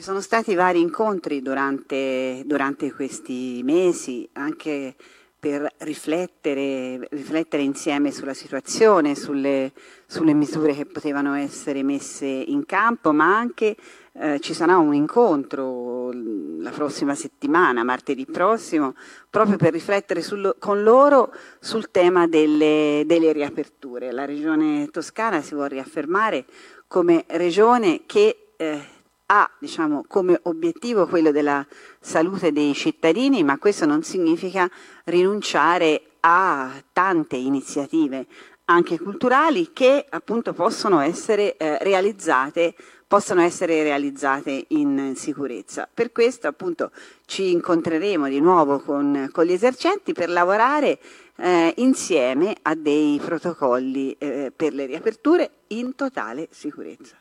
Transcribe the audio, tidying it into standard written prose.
Ci sono stati vari incontri durante questi mesi, anche per riflettere insieme sulla situazione, sulle misure che potevano essere messe in campo, ma anche ci sarà un incontro la prossima settimana, martedì prossimo, proprio per riflettere con loro sul tema delle riaperture. La Regione Toscana si vuole riaffermare come regione che ha, diciamo, come obiettivo quello della salute dei cittadini, ma questo non significa rinunciare a tante iniziative anche culturali che appunto possono essere realizzate in sicurezza. Per questo appunto ci incontreremo di nuovo con gli esercenti per lavorare insieme a dei protocolli per le riaperture in totale sicurezza.